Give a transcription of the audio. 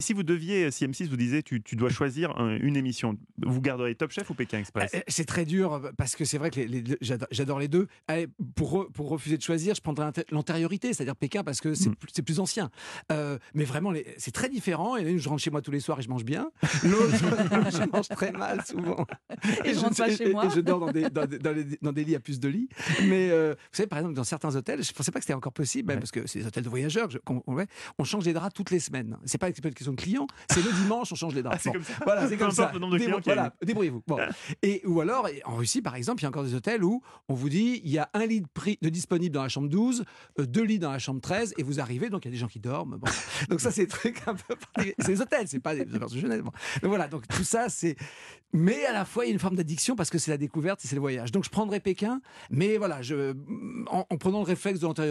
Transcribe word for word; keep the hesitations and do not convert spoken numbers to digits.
si vous deviez, si M six vous disait tu, tu dois choisir un- une émission, vous garderiez Top Chef ou Pékin Express? Euh, C'est très dur parce que c'est vrai que les, les deux- j'adore, j'adore les deux. Allez, pour, re- pour refuser de choisir, je prendrais l'inté- l'antériorité, c'est-à-dire Pékin parce que c'est Mm. plus, c'est plus ancien. Euh, mais vraiment, les- c'est très différent. Et là, je rentre chez moi tous les soirs et je mange bien. L'autre, je mange très mal souvent. Et je rentre pas chez et- moi. Et je dors dans des, dans, des- dans les- dans des lits à plus de lits. Mais euh, vous savez, par exemple, dans certains hôtels, je pensais pas que c'était encore possible, même Ouais. parce que c'est des hôtels de voyageurs. je- qu'on- ouais, on change les draps toutes les semaines. C'est pas une question de clients, c'est le dimanche, on change les draps. Ah, c'est Bon. comme ça. Voilà, c'est Peu comme ça. importe le nombre de Débrou- clients qu'il y a voilà, débrouillez-vous. Bon. Et, ou alors, et en Russie, par exemple, il y a encore des hôtels où on vous dit il y a un lit de, prix, de disponible dans la chambre douze, euh, deux lits dans la chambre treize, et vous arrivez, donc il y a des gens qui dorment. Bon. Donc ça, c'est des trucs un peu... C'est des hôtels, c'est pas des auberges de jeunesse. Bon. Donc voilà, donc tout ça, c'est... Mais à la fois, il y a une forme d'addiction parce que c'est la découverte et c'est le voyage. Donc je prendrais Pékin, mais voilà, je... en, en prenant le réflexe de l'antérieur.